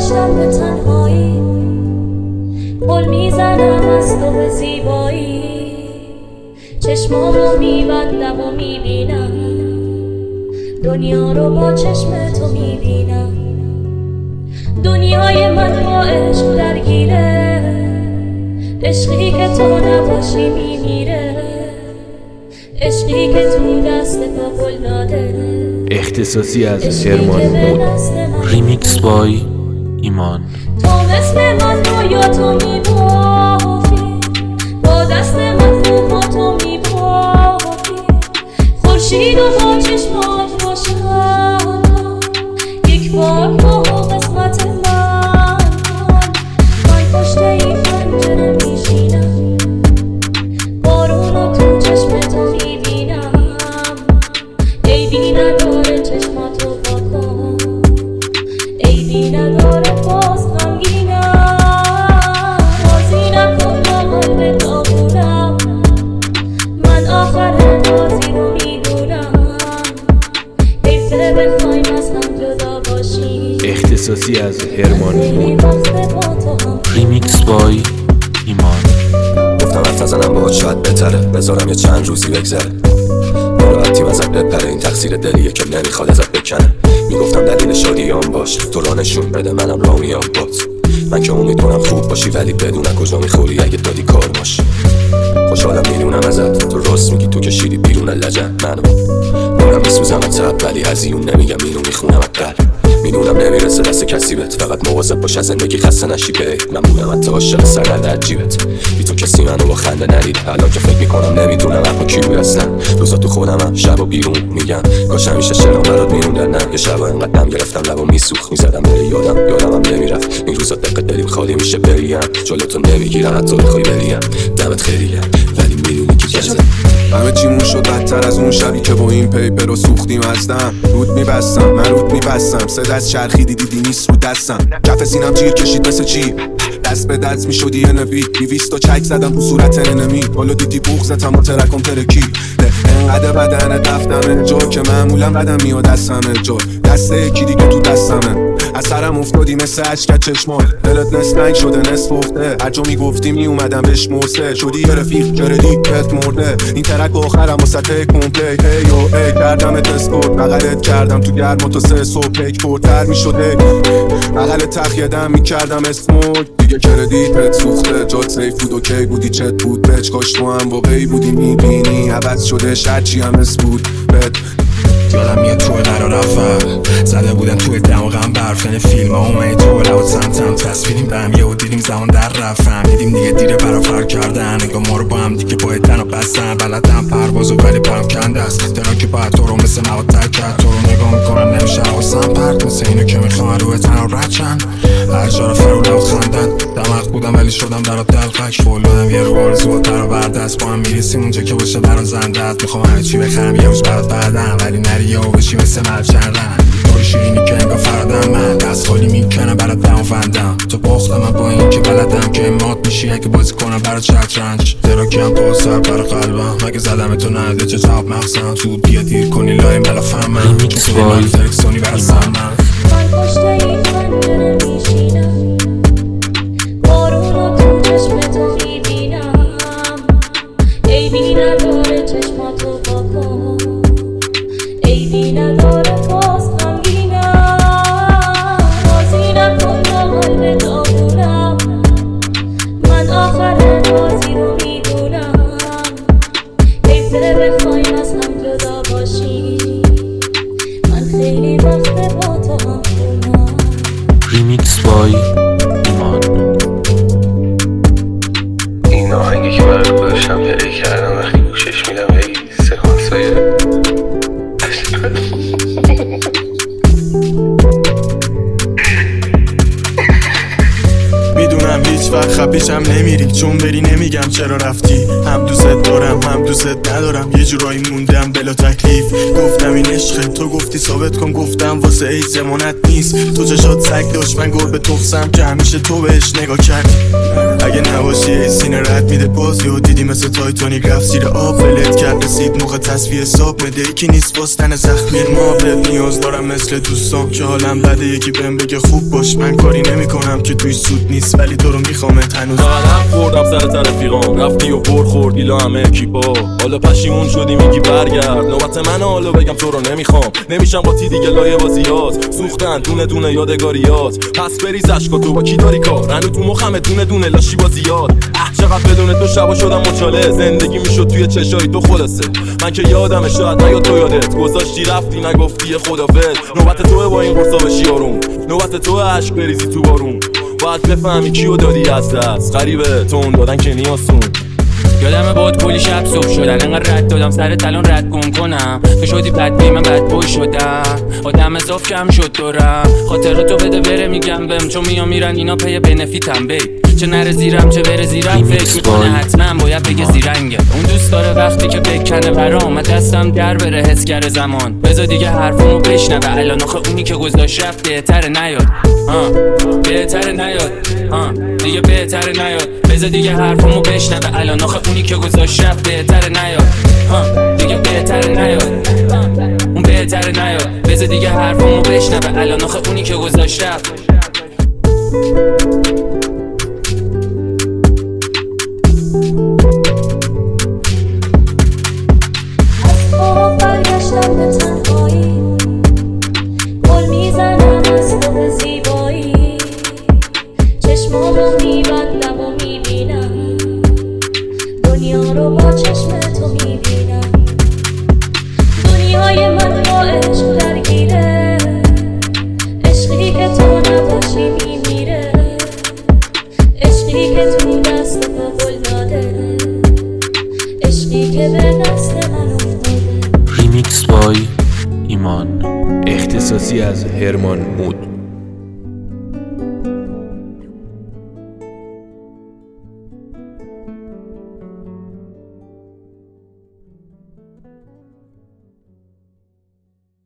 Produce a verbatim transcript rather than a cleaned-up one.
داشتم به تنهایی، گل میزنم از تو به زیبایی، چشمامو میبندم و میبینم دنیا رو با چشم تو میبینم. دنیای من با عشق درگیره، عشقی که تو نباشی میمیره، عشقی که تو دست با گل داده، اختصاصی از هرمان مود. ریمیکس بای ایمان. تو مثل من رویا تو میبافی، با دست من خوبا تو میبافی، خورشید و با چشمات روشن کن، یک بار با قسمت من کن. من پشت این پنجره میشینم، بارون رو تو چشم تو میبینم، عیبی نداره چشماتو بکن، عیبی نداره باز غمگینم، بازی نکن با قلب داغونم، من آخر بازی رو میدونم، حیفه بخوایم از هم جدا باشیم. اختصاصی از هرمان مود. ریمیکس بای ایمان. گفتم حرف نزنم باهات شاید بهتره، بذارم یه چند روزی بگذره، ناراحتیم ازت بپره، این تقصیر دلیه که نمیخواد ازت بکنه. میگفتم دلیل شادیام باش، تو را نشون بده منم را میام بات. من که امیدوارم خوب باشی ولی بدونم کجا میخوری اگه دادی کار باش. خوشحالم میدونم ازت، تو راست میگی تو کشیدی بیرون لجن منو، دارم میسوزم ازت ولی هزیون نمیگم اینو میخونم ات. میدونم نمیرسه دست کسی بهت، فقط مواظب باش از زندگی خسته نشی بهت. من بودم حتی عاشق سرد عجیبت، بی تو کسی منو با خنده ندیده. الان که فکر میکنم نمیدونم اما کی بود اصلا، روزا تو خودمم شب و بیرون میگم کاش همیشه شعرام برات میموندن. نه یه شب انقدر دم گرفتم لبا میسوخت، میزدم به یادم یادم هم نمیرفت. این روزا دقیقه دلیم خالی میشه بریم، جلو تو نمیگیرم حتی بخوای بریم. دمت خیریه ولی میدونی که کزه همه چیمون شد بدتر از اون شبی که با این پیپر رو سوختیم از دم. رود میبستم من رود میبستم، سه دست چرخیدی دیدی نیست رو دستم، کف سینم تیر کشید مثل چی، دست به دست میشدی یه نوی بیویست و چک زدم رو صورت انمی، بالا دیدی بوغ زدم و ترکم ترکی. انقدر بدن دفتمه جا که معمولا بدم میاد از همه جا، دست یکی دیگه تو دستمه، از سرم افتادی مثل عشقت چشمات، دلت نصف رنگ شده نصف پخته، هر جا میگفتی میومدم بهش مرسه، شدی یه رفیق جردی بهت مرده. این ترک آخرم واسه تک کمپلی هی و ای کردم تسکورت، بغلت کردم تو گرم و تا سه صبح پیک پرتر میشده، بغل تخیدم میکردم اسموک دیگه کردیتت سوخته، جات سیف بود و کی بودی چت بود بچ کاش تو هم واقعی بودی میبینی عوض شده شرچی هم اس بود بد. یادم میاد توی قرار رفتم زده بودن توی دماغم برفن فیلم ها اومدی تو لوت سمتم تصویریم بهم یه و دیدیم زمان در رفتم، دیدیم دیگه دیره برا فرق کردن، نگاه ما رو با هم دیگه باید تن و بستن، بلدم پروازو ولی پرم کنده است، دلان که باید تو رو مثل مواد تک کرد، تو رو نگاه میکنم نمیشه حواسم پرد، مثل اینو که میخوام روی تن رو رد چند، هر جا رو فرو لب خندن، دماغ بودم ولی شدم برات دلقک، فولادم یه رو آرزوات برا بردست، با هم میرسیم اونجا که باشه برا زندت، میخوام همه چی بخرم یه روز برات بعدم، ولی نری یا بشی مثل مرد چردن، توی شیرینی که انگاه فرادم، من دست خالی میکنم برات دم فندم، تو باختم من با این که بلدم که مات میشی اگه بازی کنم برات شطرنج، تراکیم تو سر بر قلبم، مگه زدم تو نده چه تاب مخصم، زود بیا دیر کنی لای ملا فهمم، کسی من فرکسونی برات سرمم. من پشت این پنجره میشینم، بارون رو تو چشم تو میبینم، عیبی نداره چشماتو بکن، عیبی نداره باز غمگینم، بازی نکن با قلب داغونم، من آخر بازی رو میدونم، حیفه بخوایم از هم جدا باشیم، من خیلی وقت با تو هم خونم. ریمیکس بای ایمان. این آهنگی که برای خودشم تهیه کردم وقتی گوشش میدم هی سکانسای میدونم هیچ وقت خفیشم نمیری، چون بری نمیگم چرا رفتی، هم دوست دارم هم دوست ندارم، یه جورایی موندم بلا تکلیف، گفتم این عشقه تو گفتی ثابت کن، گفتم واسه ای زمانت نیست، تو چشات سگ داشت من گربه تخسم که همیشه تو بهش نگاه کردی، اگه نباشی سینه رد میده باز یهو دیدی مثل تایتانیک رفت زیر آب ولت کرد رسید موقع تصفیه حساب مده یکی نیست باستن زخمی مابلت نیاز دارم مثل دوستان که حالم بده یکی بهم بگه خوب باش من کاری نمیکنم که توی سود نیست ولی تو رو میخوامت هنوز قدم خوردم سر ترفیقام رفتی و پر خورد ایلا همه کیپا حالا پشیمون شدی میگی برگرد نوبت من حالا بگم تو رو نمیخوام نمیشم با تی دیگه لایه بازیات سوختن دونه دونه یادگاریات پس بریز عشقا تو با کی داری کار هنو تو مخمه دونه دونه لاشی بازیات اه چقدر بدون تو شبا شدم مچاله زندگی میشد توی چشای تو خلاصه من که یادمه شاید نیا تو یادت گذاشتی رفتی نگفتی خدافظ نوبت توه با این قرصا بشی آروم نوبت توه عشق بریزی تو بارون باید بفهمی کیو دادی از دست غریبه تو اون دادن که نیاسون یادمه باد کلی شب صبح شدن انقدر رد دادم سر تلون رد گم کنم تو شدی بد بی من بد بوی شدم آدم اضاف کم شد دورم خاطر تو بده بره میگم بهم چون میام میرن اینا پی بنفیتم بی چه نره زیرم چه بره زیرم فکر میکنه حتما باید بگه زیرنگه اون دوست داره وقتی که بکنه برام دستم در بره حس کرده زمان بذار دیگه حرفمو بشنوه الان آخه اونی که گذاشت رفت بهتره نیاد ها بهتره نیاد ها دیگه بهتره نیاد بذار دیگه حرفمو بشنوه الان آخه اونی که گذاشت رفت بهتره نیاد ها دیگه بهتره نیاد اون بهتره نیاد بذار دیگه حرفمو بشنوه الان آخه اونی که گذاشت رفت چشمامو میبندم و میبینم دنیا رو با چشم تو میبینم دنیای من با عشق درگیره عشقی که تو نباشی میمیره عشقی که تو دست تو گل داده عشقی که به دست من افتاده ریمیکس بای ایمان اختصاصی از هرمان مود